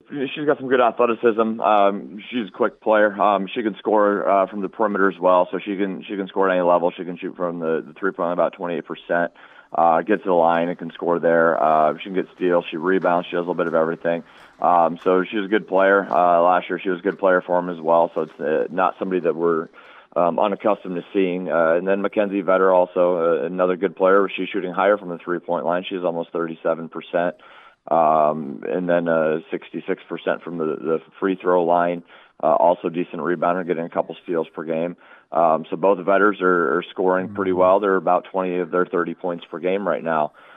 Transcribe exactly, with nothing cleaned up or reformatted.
she's got some good athleticism. Um, she's a quick player. Um, she can score uh, from the perimeter as well, so she can she can score at any level. She can shoot from the, the three point line about twenty-eight percent. Uh, gets to the line and can score there. Uh, she can get steals. She rebounds. She does a little bit of everything. Um, so she's a good player. Uh, last year she was a good player for him as well. So it's uh, not somebody that we're um, unaccustomed to seeing. Uh, and then Mackenzie Vetter, also uh, another good player. She's shooting higher from the three-point line. She's almost thirty-seven percent. Um, and then uh, sixty-six percent from the, the free throw line. Uh, also decent rebounder, getting a couple steals per game. Um, so both vetters are, are scoring pretty well. They're about twenty of their thirty points per game right now.